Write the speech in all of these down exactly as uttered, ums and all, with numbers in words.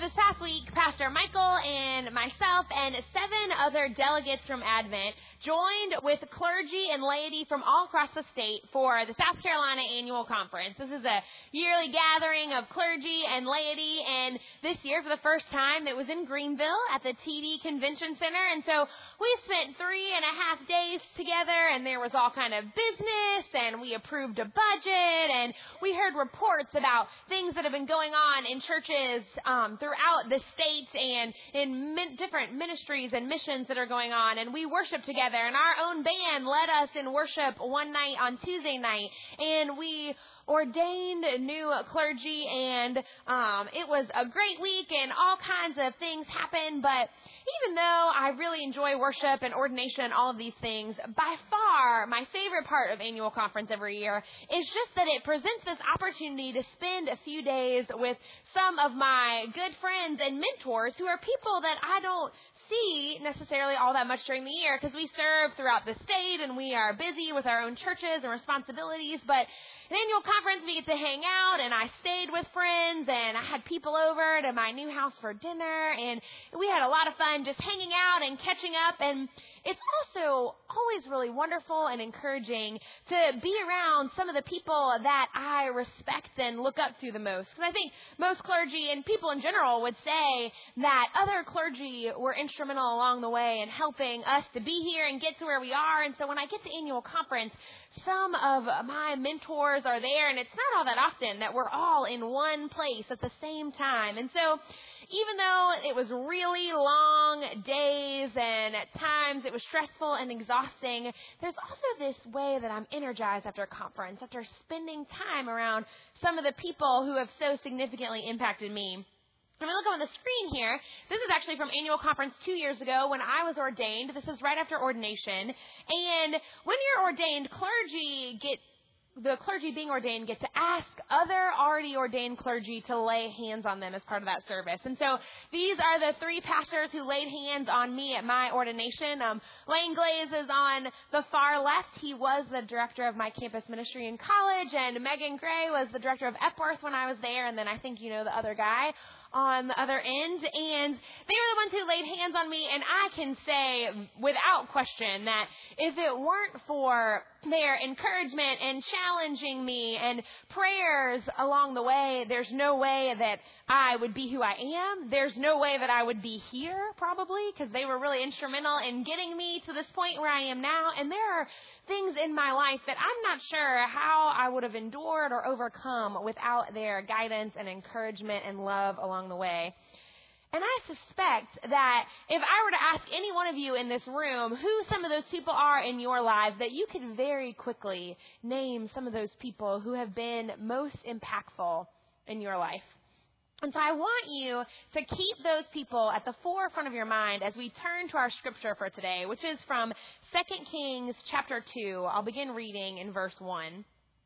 this past week, Pastor Michael and myself and seven other delegates from Advent joined with clergy and laity from all across the state for the South Carolina Annual Conference. This is a yearly gathering of clergy and laity, and this year, for the first time, it was in Greenville at the T D Convention Center, and so we spent three and a half days together, and there was all kind of business, and we approved a budget, and we heard reports about things that have been going on in churches um, throughout the state and in min- different ministries and missions that are going on, and we worshiped together, and our own band led us in worship one night on Tuesday night, and we ordained new clergy, and um, it was a great week, and all kinds of things happened. But even though I really enjoy worship and ordination and all of these things, by far my favorite part of annual conference every year is just that it presents this opportunity to spend a few days with some of my good friends and mentors who are people that I don't see necessarily all that much during the year because we serve throughout the state and we are busy with our own churches and responsibilities. But an annual conference, we get to hang out, and I stayed with friends, and I had people over to my new house for dinner, and we had a lot of fun just hanging out and catching up, and it's also always really wonderful and encouraging to be around some of the people that I respect and look up to the most, because I think most clergy and people in general would say that other clergy were instrumental along the way in helping us to be here and get to where we are, and so when I get to annual conference, some of my mentors are there, and it's not all that often that we're all in one place at the same time. And so even though it was really long days and at times it was stressful and exhausting, there's also this way that I'm energized after a conference, after spending time around some of the people who have so significantly impacted me. When we look on the screen here, this is actually from annual conference two years ago when I was ordained. This is right after ordination. And when you're ordained, clergy get, the clergy being ordained get to ask other already ordained clergy to lay hands on them as part of that service. And so these are the three pastors who laid hands on me at my ordination. Um, Lane Glaze is on the far left. He was the director of my campus ministry in college. And Megan Gray was the director of Epworth when I was there. And then I think you know the other guy on the other end, and they were the ones who laid hands on me, and I can say without question that if it weren't for their encouragement and challenging me and prayers along the way, there's no way that I would be who I am. There's no way that I would be here, probably, because they were really instrumental in getting me to this point where I am now, and there are things in my life that I'm not sure how I would have endured or overcome without their guidance and encouragement and love along the way. And I suspect that if I were to ask any one of you in this room who some of those people are in your lives, that you could very quickly name some of those people who have been most impactful in your life. And so I want you to keep those people at the forefront of your mind as we turn to our scripture for today, which is from Second Kings chapter two. I'll begin reading in verse one.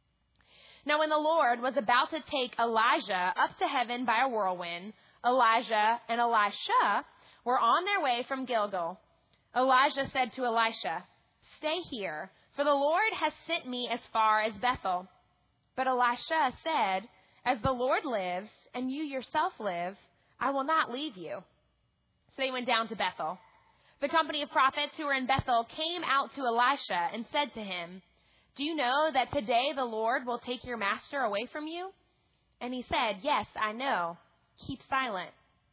Now when the Lord was about to take Elijah up to heaven by a whirlwind, Elijah and Elisha were on their way from Gilgal. Elijah said to Elisha, "Stay here, for the Lord has sent me as far as Bethel." But Elisha said, "As the Lord lives, and you yourself live, I will not leave you." So they went down to Bethel. The company of prophets who were in Bethel came out to Elisha and said to him, "Do you know that today the Lord will take your master away from you?" And he said, "Yes, I know. Keep silent."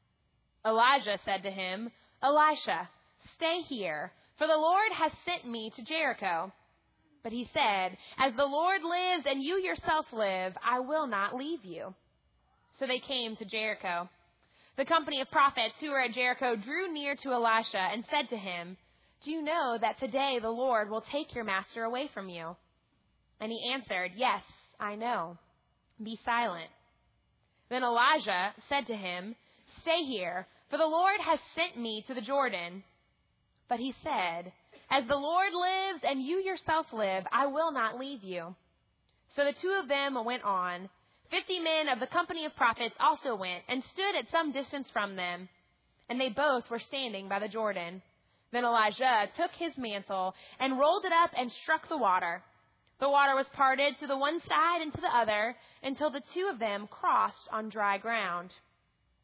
Elijah said to him, "Elisha, stay here, for the Lord has sent me to Jericho." But he said, "As the Lord lives and you yourself live, I will not leave you." So they came to Jericho. The company of prophets who were at Jericho drew near to Elisha and said to him, "Do you know that today the Lord will take your master away from you?" And he answered, "Yes, I know. Be silent." Then Elijah said to him, "Stay here, for the Lord has sent me to the Jordan." But he said, "As the Lord lives and you yourself live, I will not leave you." So the two of them went on. Fifty men of the company of prophets also went and stood at some distance from them, and they both were standing by the Jordan. Then Elijah took his mantle and rolled it up and struck the water. The water was parted to the one side and to the other until the two of them crossed on dry ground.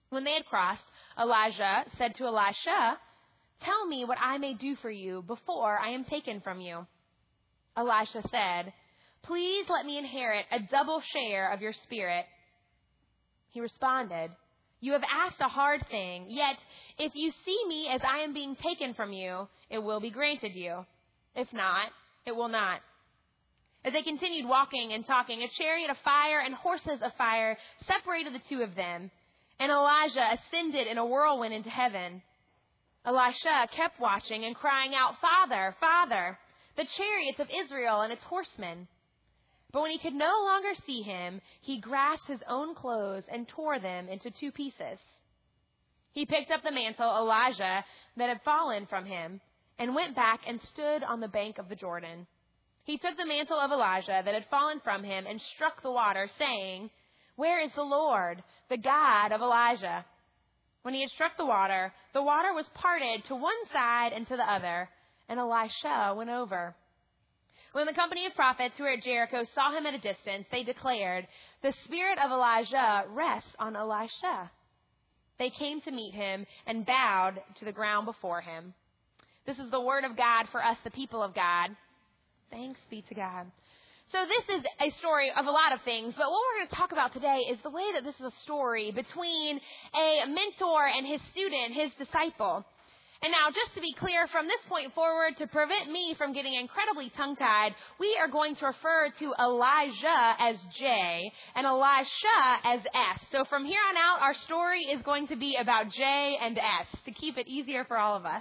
When they had crossed, Elijah said to Elisha, "Tell me what I may do for you before I am taken from you." Elisha said, "Please let me inherit a double share of your spirit." He responded, "You have asked a hard thing, yet if you see me as I am being taken from you, it will be granted you. If not, it will not." As they continued walking and talking, a chariot of fire and horses of fire separated the two of them, and Elijah ascended in a whirlwind into heaven. Elisha kept watching and crying out, "Father, Father, the chariots of Israel and its horsemen." But when he could no longer see him, he grasped his own clothes and tore them into two pieces. He picked up the mantle Elijah that had fallen from him and went back and stood on the bank of the Jordan. He took the mantle of Elijah that had fallen from him and struck the water, saying, "Where is the Lord, the God of Elijah?" When he had struck the water, the water was parted to one side and to the other, and Elisha went over. When the company of prophets who were at Jericho saw him at a distance, they declared, "The spirit of Elijah rests on Elisha." They came to meet him and bowed to the ground before him. This is the word of God for us, the people of God. Thanks be to God. So this is a story of a lot of things, but what we're going to talk about today is the way that this is a story between a mentor and his student, his disciple. And now, just to be clear, from this point forward, to prevent me from getting incredibly tongue-tied, we are going to refer to Elijah as J and Elisha as S. So from here on out, our story is going to be about J and S, to keep it easier for all of us.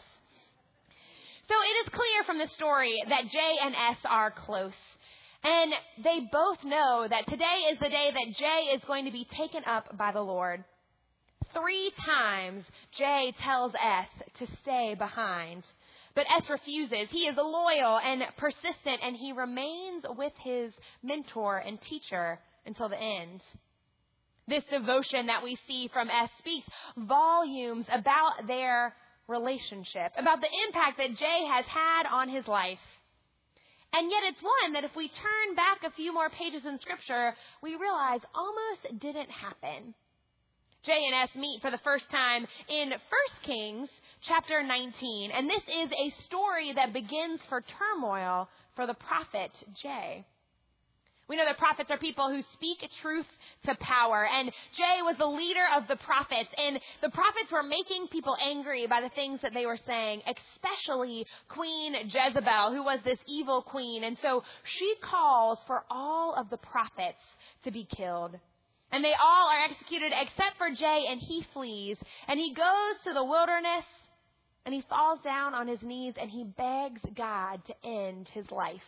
So it is clear from the story that J and S are close. And they both know that today is the day that J is going to be taken up by the Lord. Three times J tells S to stay behind, but S refuses. He is loyal and persistent, and he remains with his mentor and teacher until the end. This devotion that we see from S speaks volumes about their relationship, about the impact that J has had on his life. And yet it's one that if we turn back a few more pages in Scripture, we realize almost didn't happen. J and S meet for the first time in First Kings chapter nineteen, and this is a story that begins for turmoil for the prophet J. We know that prophets are people who speak truth to power, and J was the leader of the prophets, and the prophets were making people angry by the things that they were saying, especially Queen Jezebel, who was this evil queen, and so she calls for all of the prophets to be killed. And they all are executed except for J, and he flees, and he goes to the wilderness, and he falls down on his knees, and he begs God to end his life.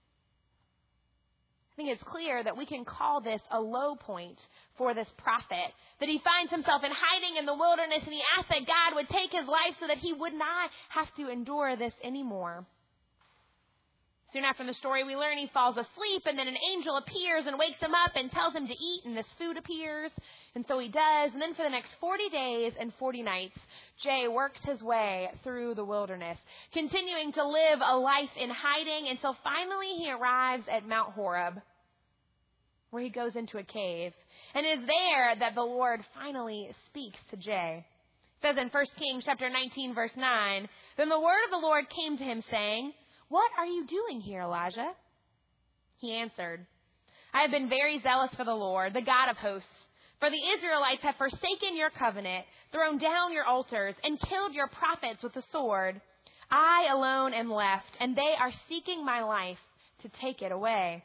I think it's clear that we can call this a low point for this prophet, that he finds himself in hiding in the wilderness, and he asks that God would take his life so that he would not have to endure this anymore. Soon after the story, we learn he falls asleep, and then an angel appears and wakes him up and tells him to eat, and this food appears. And so he does. And then for the next forty days and forty nights, J works his way through the wilderness, continuing to live a life in hiding until finally he arrives at Mount Horeb, where he goes into a cave. And it is there that the Lord finally speaks to J. It says in First Kings chapter nineteen, verse nine, "Then the word of the Lord came to him, saying, 'What are you doing here, Elijah?' He answered, 'I have been very zealous for the Lord, the God of hosts. For the Israelites have forsaken your covenant, thrown down your altars, and killed your prophets with the sword. I alone am left, and they are seeking my life to take it away.'"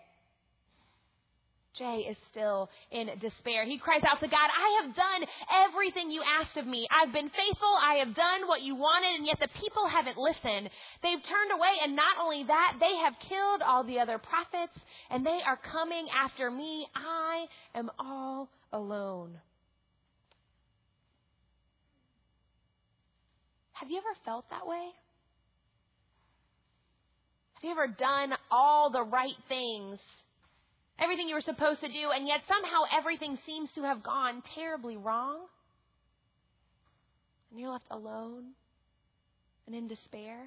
J is still in despair. He cries out to God, "I have done everything you asked of me. I've been faithful. I have done what you wanted, and yet the people haven't listened. They've turned away, and not only that, they have killed all the other prophets, and they are coming after me. I am all alone." Have you ever felt that way? Have you ever done all the right things? Everything you were supposed to do, and yet somehow everything seems to have gone terribly wrong? And you're left alone and in despair?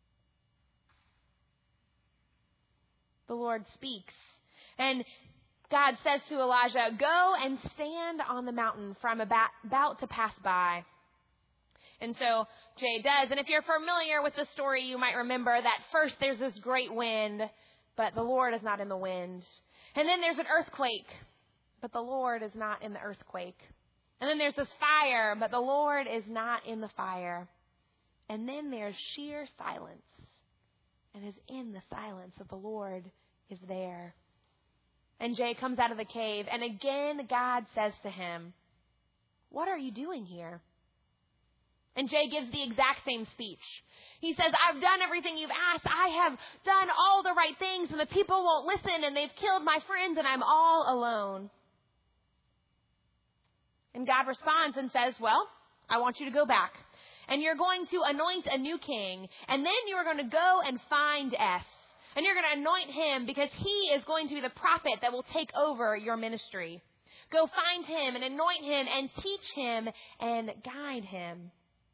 The Lord speaks. And God says to Elijah, go and stand on the mountain for I'm about, about to pass by. And so Jay does. And if you're familiar with the story, you might remember that first there's this great wind, but the Lord is not in the wind. And then there's an earthquake, but the Lord is not in the earthquake. And then there's this fire, but the Lord is not in the fire. And then there's sheer silence. And is in the silence that the Lord is there. And Jay comes out of the cave, and again God says to him, what are you doing here? And Jay gives the exact same speech. He says, I've done everything you've asked. I have done all the right things, and the people won't listen, and they've killed my friends, and I'm all alone. And God responds and says, well, I want you to go back, and you're going to anoint a new king, and then you're going to go and find Es. And you're going to anoint him because he is going to be the prophet that will take over your ministry. Go find him and anoint him and teach him and guide him.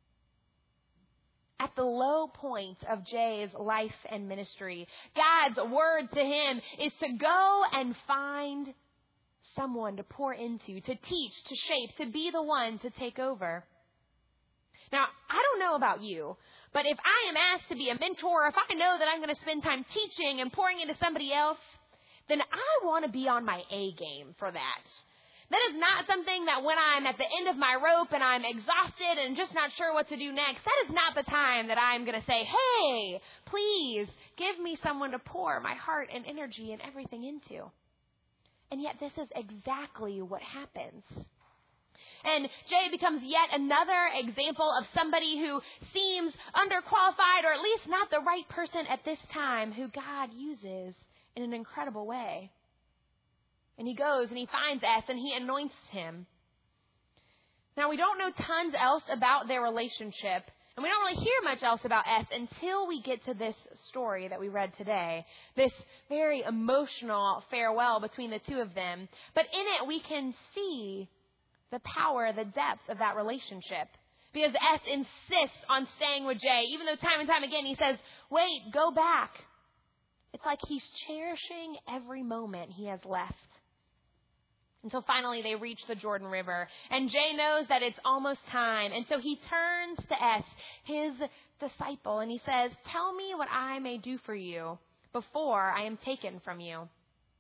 At the low point of Jay's life and ministry, God's word to him is to go and find someone to pour into, to teach, to shape, to be the one to take over. Now, I don't know about you, but if I am asked to be a mentor, if I know that I'm going to spend time teaching and pouring into somebody else, then I want to be on my A game for that. That is not something that when I'm at the end of my rope and I'm exhausted and just not sure what to do next, that is not the time that I'm going to say, hey, please give me someone to pour my heart and energy and everything into. And yet this is exactly what happens. And Jay becomes yet another example of somebody who seems underqualified or at least not the right person at this time who God uses in an incredible way. And he goes and he finds Es and he anoints him. Now we don't know tons else about their relationship. And we don't really hear much else about Es until we get to this story that we read today. This very emotional farewell between the two of them. But in it we can see the power, the depth of that relationship. Because Es insists on staying with Jay, even though time and time again he says, wait, go back. It's like he's cherishing every moment he has left. Until finally they reach the Jordan River. And Jay knows that it's almost time. And so he turns to Es, his disciple, and he says, tell me what I may do for you before I am taken from you.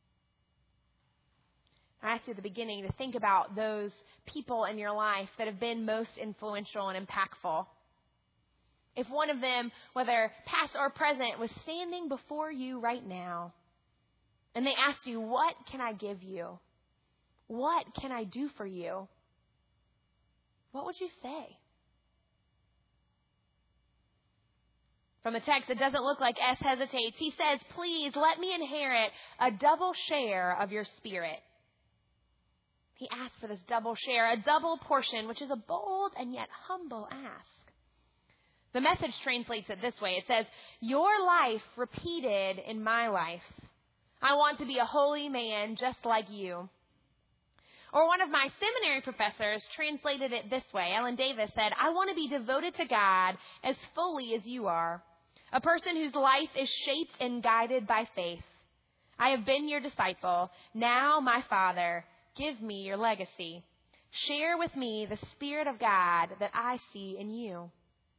I asked you at the beginning to think about those people in your life that have been most influential and impactful. If one of them, whether past or present, was standing before you right now, and they asked you, what can I give you? What can I do for you? What would you say? From the text, it doesn't look like Es hesitates. He says, please let me inherit a double share of your spirit. He asks for this double share, a double portion, which is a bold and yet humble ask. The Message translates it this way. It says, your life repeated in my life. I want to be a holy man just like you. Or one of my seminary professors translated it this way. Ellen Davis said, I want to be devoted to God as fully as you are. A person whose life is shaped and guided by faith. I have been your disciple. Now, my Father, give me your legacy. Share with me the Spirit of God that I see in you.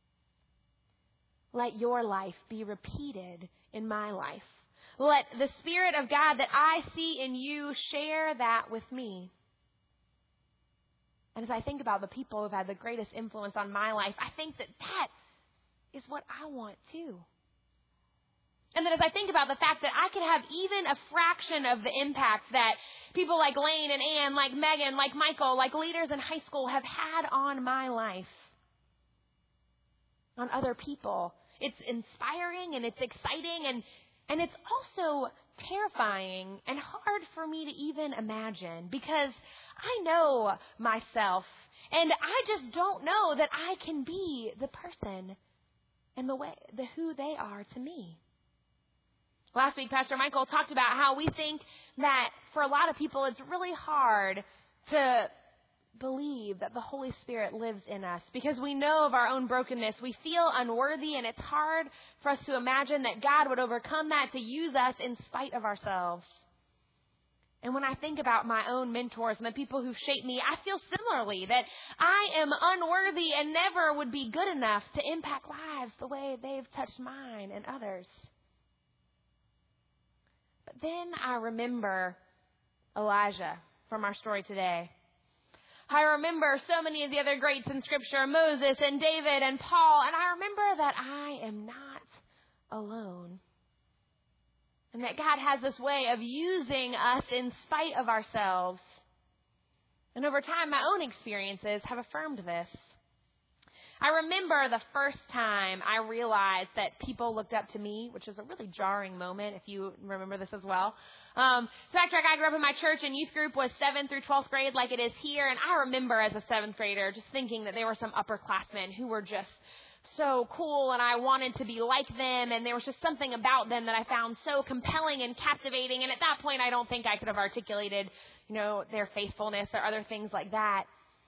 Let your life be repeated in my life. Let the Spirit of God that I see in you share that with me. And as I think about the people who've had the greatest influence on my life, I think that that is what I want too. And then as I think about the fact that I could have even a fraction of the impact that people like Lane and Ann, like Megan, like Michael, like leaders in high school have had on my life, on other people, it's inspiring and it's exciting and, and it's also terrifying and hard for me to even imagine because I know myself and I just don't know that I can be the person and the way, the who they are to me. Last week, Pastor Michael talked about how we think that for a lot of people, it's really hard to believe that the Holy Spirit lives in us because we know of our own brokenness. We feel unworthy, and it's hard for us to imagine that God would overcome that to use us in spite of ourselves. And when I think about my own mentors and the people who shaped me, I feel similarly, that I am unworthy and never would be good enough to impact lives the way they've touched mine and others. But then I remember Elijah from our story today. I remember so many of the other greats in Scripture, Moses and David and Paul, and I remember that I am not alone. And that God has this way of using us in spite of ourselves. And over time, my own experiences have affirmed this. I remember the first time I realized that people looked up to me, which was a really jarring moment, if you remember this as well. Um, Backtrack, I grew up in my church, and youth group was seventh through twelfth grade like it is here. And I remember as a seventh grader just thinking that they were some upperclassmen who were just so cool, and I wanted to be like them, and there was just something about them that I found so compelling and captivating. And at that point, I don't think I could have articulated, you know, their faithfulness or other things like that.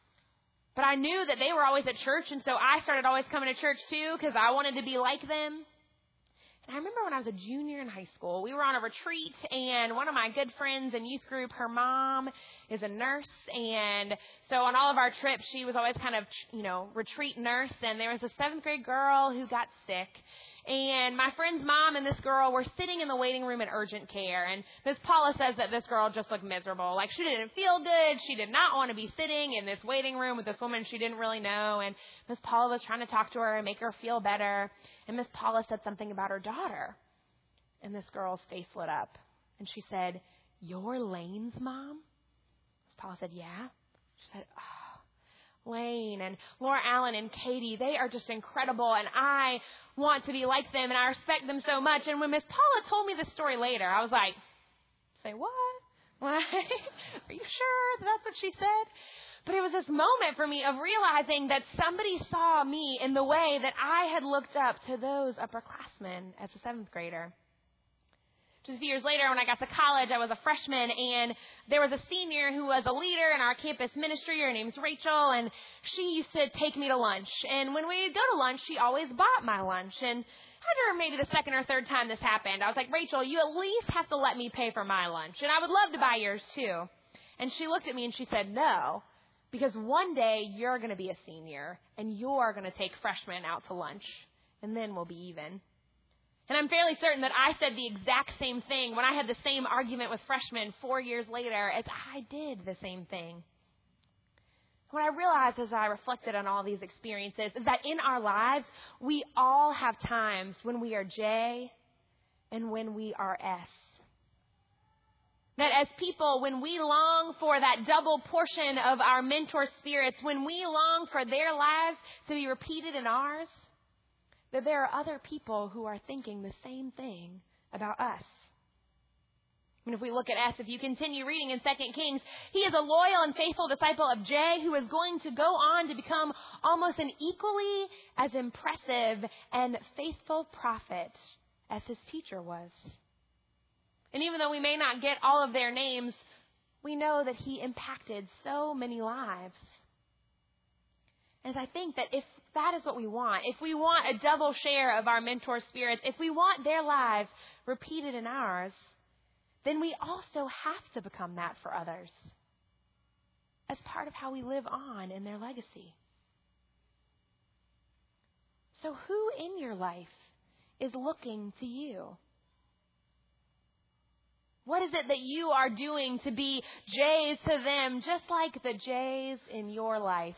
But I knew that they were always at church, and so I started always coming to church too because I wanted to be like them. And I remember when I was a junior in high school, we were on a retreat, and one of my good friends in youth group, her mom is a nurse, and so on all of our trips, she was always kind of, you know, retreat nurse, and there was a seventh grade girl who got sick. And my friend's mom and this girl were sitting in the waiting room in urgent care. And Miss Paula says that this girl just looked miserable. Like, she didn't feel good. She did not want to be sitting in this waiting room with this woman she didn't really know. And Miss Paula was trying to talk to her and make her feel better. And Miss Paula said something about her daughter. And this girl's face lit up. And she said, "You're Lane's mom?" Miss Paula said, "Yeah." She said, "Oh, Lane and Laura Allen and Katie, they are just incredible, and I want to be like them, and I respect them so much." And when Miss Paula told me this story later, I was like, "Say what? Like, are you sure that that's what she said?" But it was this moment for me of realizing that somebody saw me in the way that I had looked up to those upperclassmen as a seventh grader. Just a few years later, when I got to college, I was a freshman, and there was a senior who was a leader in our campus ministry. Her name's Rachel, and she used to take me to lunch. And when we'd go to lunch, she always bought my lunch. And after maybe the second or third time this happened, I was like, "Rachel, you at least have to let me pay for my lunch, and I would love to buy yours too." And she looked at me and she said, "No, because one day you're going to be a senior, and you're going to take freshmen out to lunch, and then we'll be even." And I'm fairly certain that I said the exact same thing when I had the same argument with freshmen four years later as I did the same thing. What I realized as I reflected on all these experiences is that in our lives, we all have times when we are J and when we are S. That as people, when we long for that double portion of our mentor spirits, when we long for their lives to be repeated in ours, that there are other people who are thinking the same thing about us. And if we look at S, if you continue reading in Second Kings, he is a loyal and faithful disciple of J who is going to go on to become almost an equally as impressive and faithful prophet as his teacher was. And even though we may not get all of their names, we know that he impacted so many lives. And I think that if that is what we want, if we want a double share of our mentor spirits, if we want their lives repeated in ours, then we also have to become that for others as part of how we live on in their legacy. So who in your life is looking to you? What is it that you are doing to be J's to them, just like the J's in your life?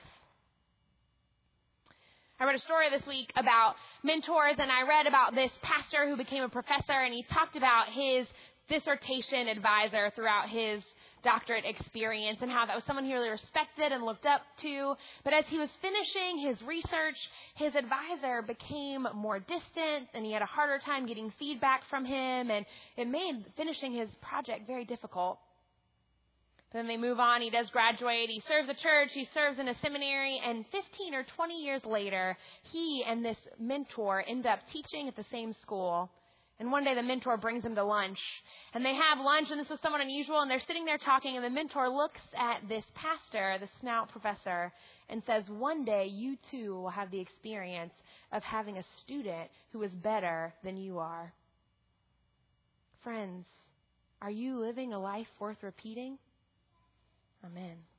I read a story this week about mentors, and I read about this pastor who became a professor, and he talked about his dissertation advisor throughout his doctorate experience and how that was someone he really respected and looked up to. But as he was finishing his research, his advisor became more distant, and he had a harder time getting feedback from him, and it made finishing his project very difficult. Then they move on. He does graduate. He serves a church. He serves in a seminary. And fifteen or twenty years later, he and this mentor end up teaching at the same school. And one day the mentor brings him to lunch. And they have lunch, and this was somewhat unusual. And they're sitting there talking, and the mentor looks at this pastor, the snout professor, and says, "One day you too will have the experience of having a student who is better than you are." Friends, Are you living a life worth repeating? Amen.